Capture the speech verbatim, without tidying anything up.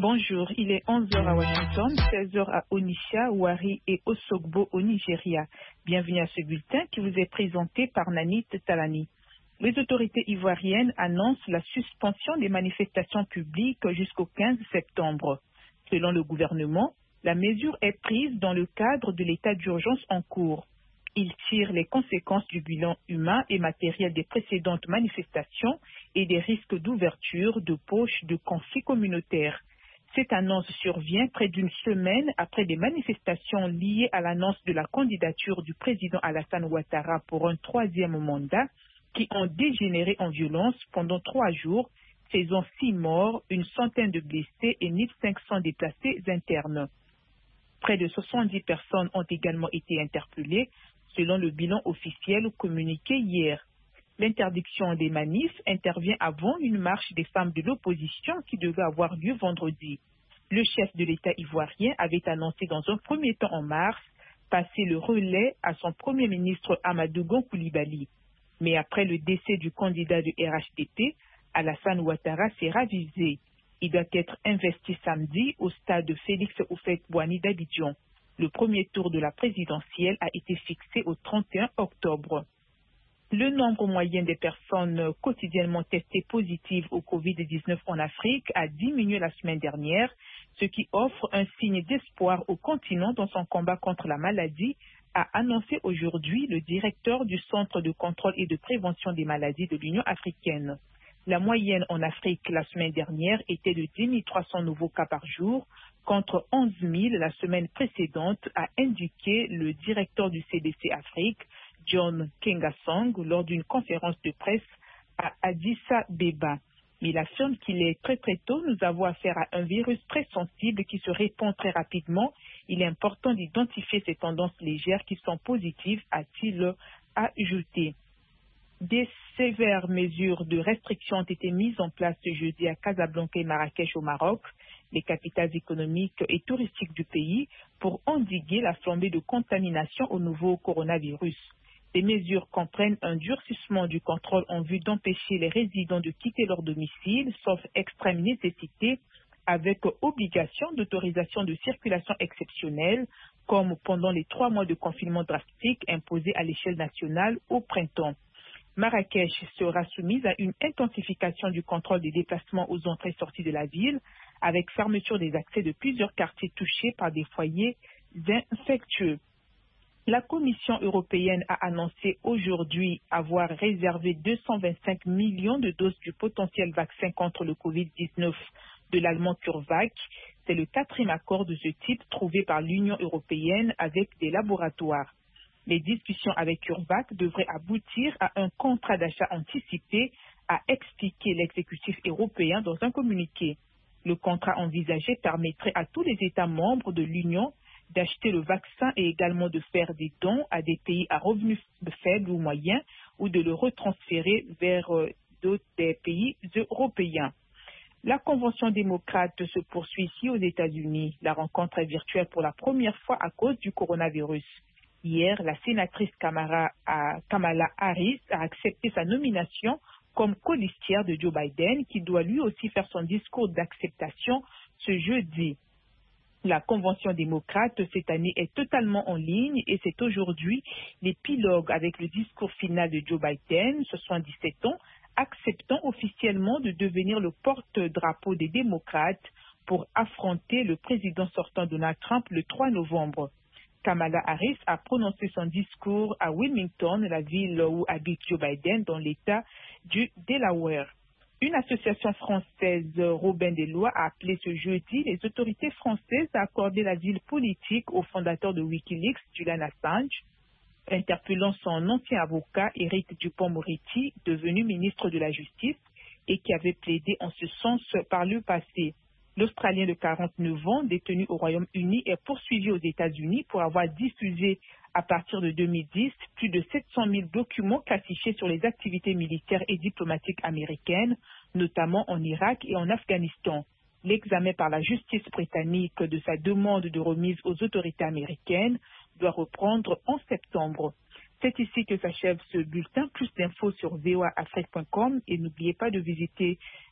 Bonjour, il est onze heures à Washington, seize heures à Onitsha, Wari et Osogbo au Nigeria. Bienvenue à ce bulletin qui vous est présenté par Nanit Talani. Les autorités ivoiriennes annoncent la suspension des manifestations publiques jusqu'au quinze septembre. Selon le gouvernement, la mesure est prise dans le cadre de l'état d'urgence en cours. Il tire les conséquences du bilan humain et matériel des précédentes manifestations et des risques d'ouverture de poches de conflits communautaires. Cette annonce survient près d'une semaine après des manifestations liées à l'annonce de la candidature du président Alassane Ouattara pour un troisième mandat qui ont dégénéré en violence pendant trois jours, faisant six morts, une centaine de blessés et mille cinq cents déplacés internes. Près de soixante-dix personnes ont également été interpellées, selon le bilan officiel communiqué hier. L'interdiction des manifs intervient avant une marche des femmes de l'opposition qui devait avoir lieu vendredi. Le chef de l'État ivoirien avait annoncé dans un premier temps en mars passer le relais à son premier ministre Amadou Gon Coulibaly. Mais après le décès du candidat de R H D P, Alassane Ouattara s'est ravisé. Il doit être investi samedi au stade Félix Houphouët-Boigny d'Abidjan. Le premier tour de la présidentielle a été fixé au trente et un octobre. Le nombre moyen des personnes quotidiennement testées positives au covid dix-neuf en Afrique a diminué la semaine dernière, ce qui offre un signe d'espoir au continent dans son combat contre la maladie, a annoncé aujourd'hui le directeur du Centre de contrôle et de prévention des maladies de l'Union africaine. La moyenne en Afrique la semaine dernière était de dix mille trois cents nouveaux cas par jour, contre onze mille la semaine précédente, a indiqué le directeur du C D C Afrique, John Kengasong, lors d'une conférence de presse à Addis Abeba. Il affirme qu'il est très très tôt, nous avons affaire à un virus très sensible qui se répand très rapidement. Il est important d'identifier ces tendances légères qui sont positives, a-t-il ajouté. Des sévères mesures de restriction ont été mises en place ce jeudi à Casablanca et Marrakech au Maroc, les capitales économiques et touristiques du pays, pour endiguer la flambée de contamination au nouveau coronavirus. Ces mesures comprennent un durcissement du contrôle en vue d'empêcher les résidents de quitter leur domicile, sauf extrême nécessité, avec obligation d'autorisation de circulation exceptionnelle, comme pendant les trois mois de confinement drastique imposés à l'échelle nationale au printemps. Marrakech sera soumise à une intensification du contrôle des déplacements aux entrées et sorties de la ville, avec fermeture des accès de plusieurs quartiers touchés par des foyers infectieux. La Commission européenne a annoncé aujourd'hui avoir réservé deux cent vingt-cinq millions de doses du potentiel vaccin contre le covid dix-neuf de l'allemand CureVac. C'est le quatrième accord de ce type trouvé par l'Union européenne avec des laboratoires. Les discussions avec CureVac devraient aboutir à un contrat d'achat anticipé, a expliqué l'exécutif européen dans un communiqué. Le contrat envisagé permettrait à tous les États membres de l'Union d'acheter le vaccin et également de faire des dons à des pays à revenus faibles ou moyens ou de le retransférer vers d'autres pays européens. La Convention démocrate se poursuit ici aux États-Unis. La rencontre est virtuelle pour la première fois à cause du coronavirus. Hier, la sénatrice Kamala Harris a accepté sa nomination comme colistière de Joe Biden, qui doit lui aussi faire son discours d'acceptation ce jeudi. La Convention démocrate cette année est totalement en ligne et c'est aujourd'hui l'épilogue avec le discours final de Joe Biden, soixante-dix-sept ans, acceptant officiellement de devenir le porte-drapeau des démocrates pour affronter le président sortant Donald Trump le trois novembre. Kamala Harris a prononcé son discours à Wilmington, la ville où habite Joe Biden, dans l'État du Delaware. Une association française, Robin des Lois, a appelé ce jeudi les autorités françaises à accorder l'asile politique au fondateur de Wikileaks, Julian Assange, interpellant son ancien avocat, Éric Dupond-Moretti, devenu ministre de la Justice et qui avait plaidé en ce sens par le passé. L'Australien de quarante-neuf ans, détenu au Royaume-Uni, est poursuivi aux États-Unis pour avoir diffusé à partir de deux mille dix plus de sept cent mille documents classifiés sur les activités militaires et diplomatiques américaines, notamment en Irak et en Afghanistan. L'examen par la justice britannique de sa demande de remise aux autorités américaines doit reprendre en septembre. C'est ici que s'achève ce bulletin. Plus d'infos sur v o a afrique point com et n'oubliez pas de visiter